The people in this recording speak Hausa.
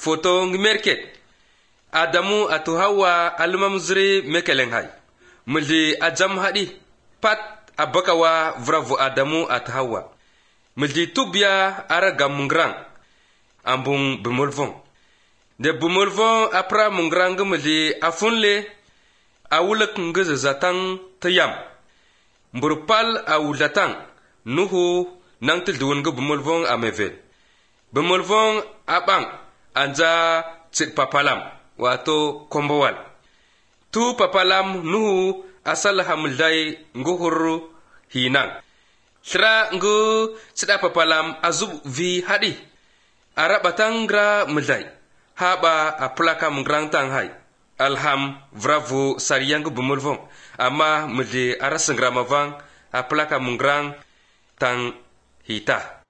foto ngmerket Adamu atu Hawa almamzri mekeleng hay muldi ajam hadi pat abakawa vravu Adamu atu Hawa muldi tubya ara gamungrang ambung bumulvong de bumulvong apra mungrang muldi afunle awulak ngzazatang tayam mburpal awulatang nuhu nangtil duwun bumulvong amevel bumulvong abang anja tsit papalam wato kombowal tu papalam nuhu asal hamildai nguhuru hinang sra ngu sida papalam azub vi hadi arabatangra mildai haba aplaka mungrang tang hai alham vravu sariyang bumulvong ama mildi arasangra mavang aplaka mungrang tang hita